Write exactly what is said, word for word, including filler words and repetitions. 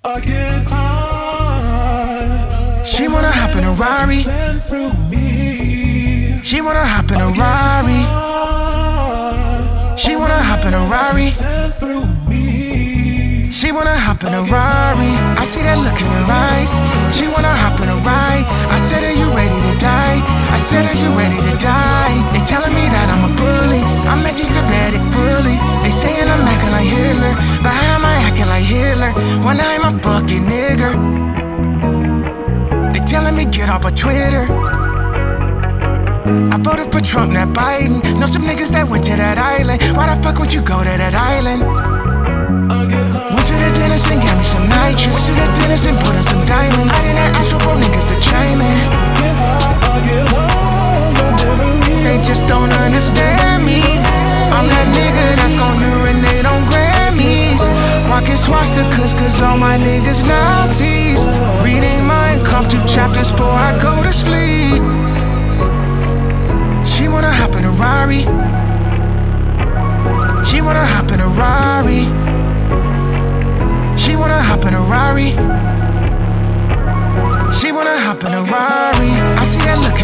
I get high. She wanna hop in a Rari. She wanna hop in a Rari. She wanna hop in a Rari. She wanna hop in a Rari. I see that look in her eyes. She wanna hop in a ride. I said, are you ready to die? I said, are you ready to die? They telling me that I'm a bully. I'm anti-Semitic fully. They saying I'm acting like Hitler, but how am I acting like Hitler when I'm a fucking nigger? They telling me get off of Twitter. I voted for Trump, not Biden. Know some niggas that went to that island. Why the fuck would you go to that island? Went to the dentist and got me some nitrous. To the dentist and put in some diamonds. I didn't ask for niggas to chime in. They just don't understand me. I'm that nigga that's gon' urinate on Grammys. Rockin' swastikas cause all my niggas Nazis. Reading Mein Kampf two chapters before I go to sleep. She wanna hop in a Rari. She wanna hop in a Rari. She wanna hop in a Rari. She wanna hop in a Rari. I see that look